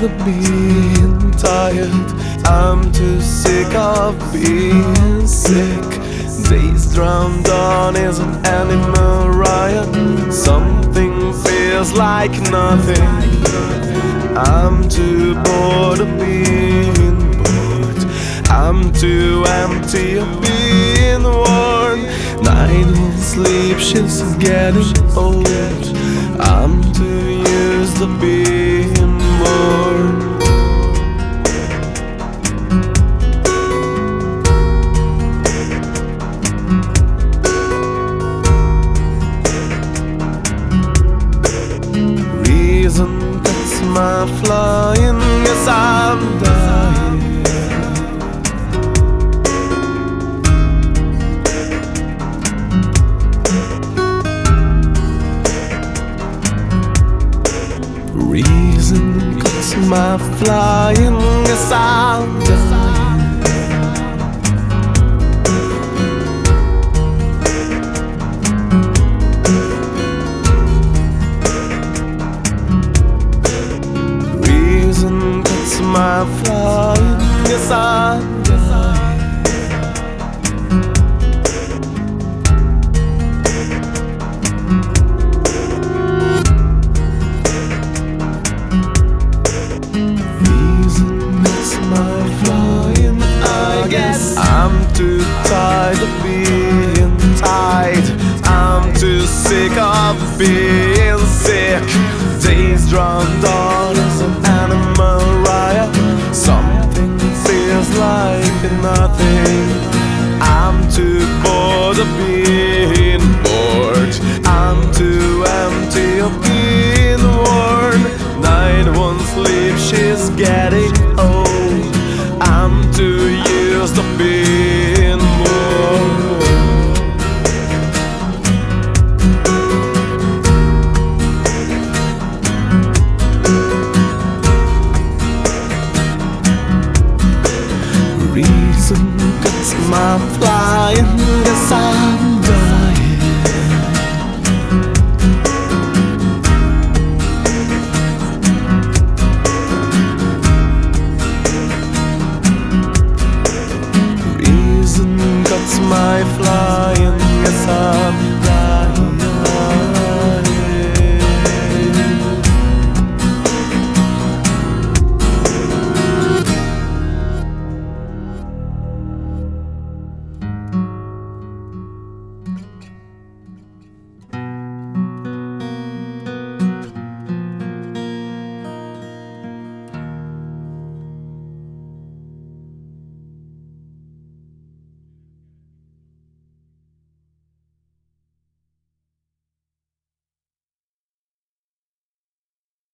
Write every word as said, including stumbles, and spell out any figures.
of being tired. I'm too sick of being sick. Days drowned on is an animal riot. Something feels like nothing. I'm too bored of being bored. I'm too empty of being worn. Night won't sleep, she's getting old. I'm too used to being born. Reason cuts my flying, yes I'm dying. Reason cuts my flying, yes I'm dying. Reason cuts my flying, yes I'm dying. I'm too tired of being tired. I'm too sick of being sick. Days drowned on